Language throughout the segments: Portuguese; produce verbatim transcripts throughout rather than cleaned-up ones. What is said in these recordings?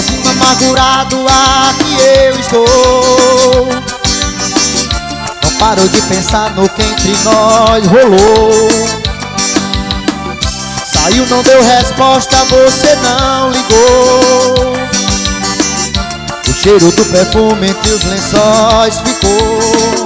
sozinho, amargurado, aqui eu estou. Não paro de pensar no que entre nós rolou. Saiu, não deu resposta, você não ligou. O cheiro do perfume entre os lençóis ficou.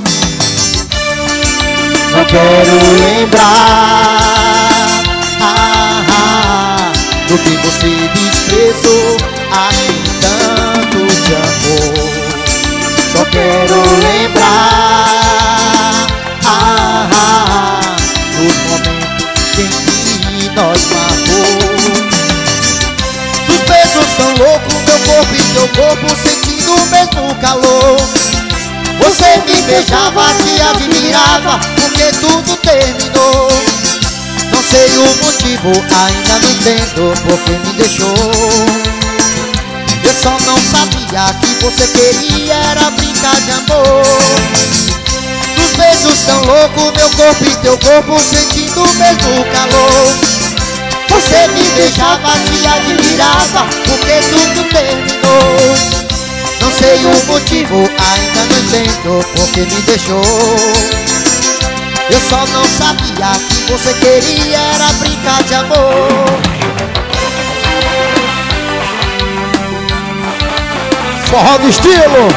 Não quero lembrar ah, ah, do que você desprezou, a quem tanto te amou. Só quero lembrar ah, ah, dos momentos em que nós marcou. Os beijos são loucos, meu corpo e teu corpo sentindo o mesmo calor. Você me beijava, te admirava, porque tudo terminou. Não sei o motivo, ainda não entendo porque me deixou. Eu só não sabia que você queria era brincar de amor. Os beijos são loucos, meu corpo e teu corpo sentindo o mesmo calor. Você me beijava, te admirava, porque tudo terminou. Não sei o motivo, ainda não entendo porque me deixou. Eu só não sabia que você queria era brincar de amor. Forró do estilo.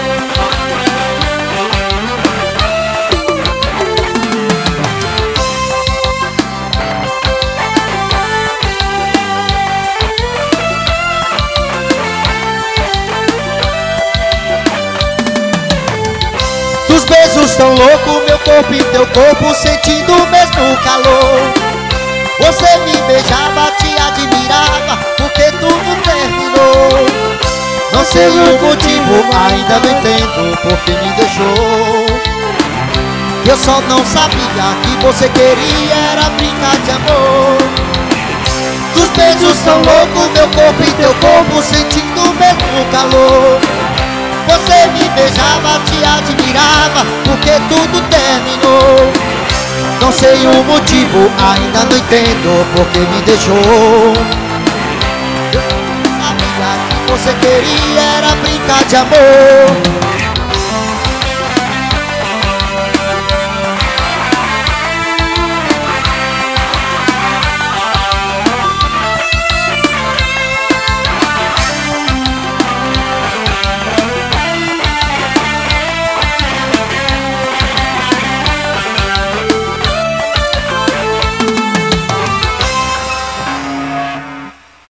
Os beijos tão loucos, meu corpo e teu corpo sentindo o mesmo calor. Você me beijava, te admirava, porque tudo terminou. Não sei o motivo, ainda não entendo porque me deixou. Eu só não sabia que você queria era brincar de amor. Os beijos tão loucos, meu corpo e teu corpo sentindo o mesmo calor. Você me beijava, te admirava, porque tudo terminou. Não sei o motivo, ainda não entendo porque me deixou. Eu sabia que você queria era brincar de amor.